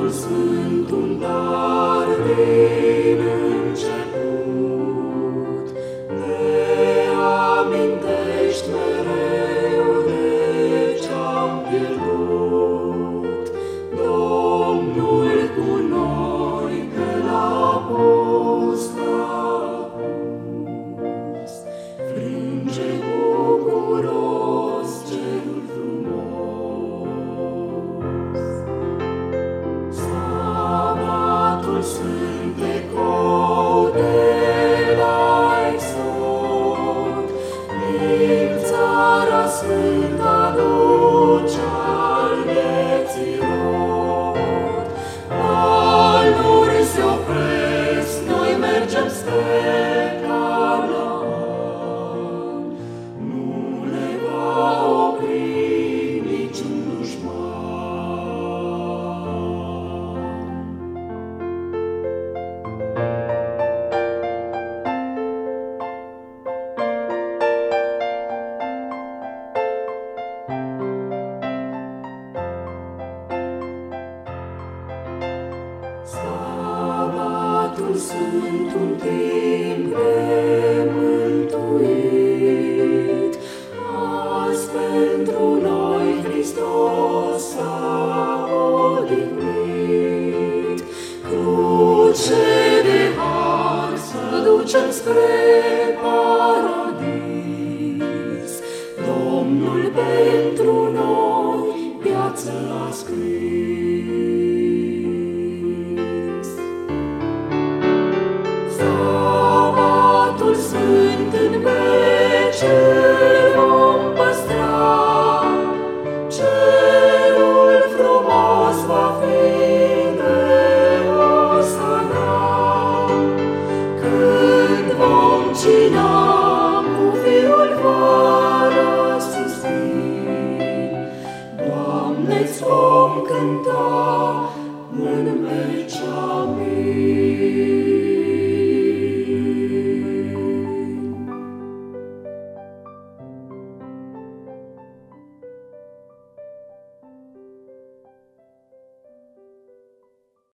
Sabatul sunt un dar din început, ne amintești mereu de ce-am pierdut. Domnul cu noi pe la post a pus, frânge bucuros cerul frumos. Sabatul Sfânt ecou de la Exod, din Țara Sfântă aduce al vieții rod. Valuri se opresc, noi mergem spre Canaan, nu ne va opri niciun dușman. Sabatul sunt un timp de mântuit, azi pentru noi Hristos s-a odihnit. Cruce de har să ducem spre paradis, Domnul pentru noi viață a scris.